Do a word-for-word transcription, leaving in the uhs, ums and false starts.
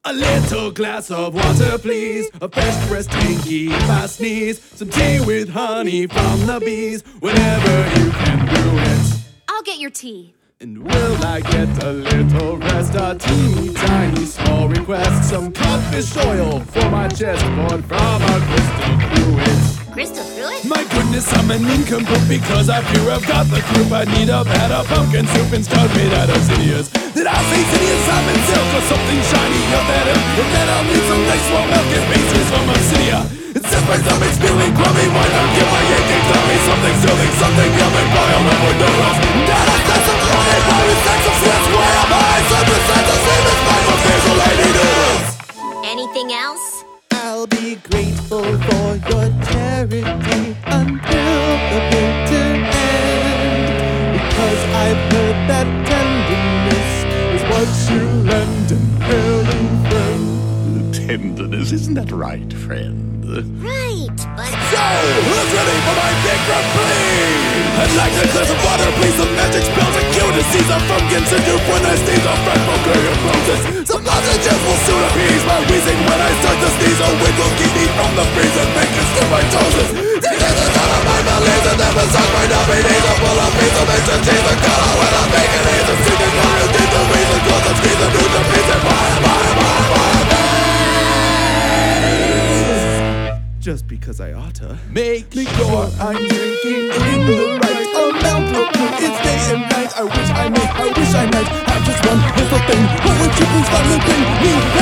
A little glass of water, please. A fresh pressed Twinkie if I sneeze. Some tea with honey from the bees. Whenever you can brew it. I'll get your tea. And will I get a little rest? A teeny tiny small request. Some codfish oil for my chest, poured from a crystal cruet. Crystal Cruet? My goodness, I'm an nincompoop because I fear I've got the croup. I need a pat of pumpkin soup instead made out of zinnias. Did I say zinnias? I'm in silk or something shiny up that hill. And then I'll need some nice warm milk and pastries from obsidia. It says my stomach's feeling crummy. Why not give my aching tummy something soothing, something yummy? Boil up with noodles. Dad, I said some honey, pirate sex of sweat, square up high. Such a sense of same as my facial lady noodles. Anything else? I'll be grateful for your charity until the bitter end. Because I've heard that tenderness is what you lend an erring friend. Tenderness, isn't that right, friend? Right, but... So, who's ready for my big plea? I'd like a glass of water, please. Some magic spells and cure disease. I'm from Ginson to when I sneeze. I'm from Bulgaria roses. Some lozenges will soon appease my wheezing when I start to sneeze. A wind will keep me from the breeze and make it stir my toes. Together out of my bellies and then massage my numbing knees. I'm full of beans, of eggs and cheese. And color when I'm making it. I'm singing fire, deep the reason. Close the skis and do the beats and fire, fire, fire, fire. Just because I oughta make sure I'm drinking in the right amount of food. It's day and night. I wish I may, I wish I might have just one little thing. But when you please let me bring me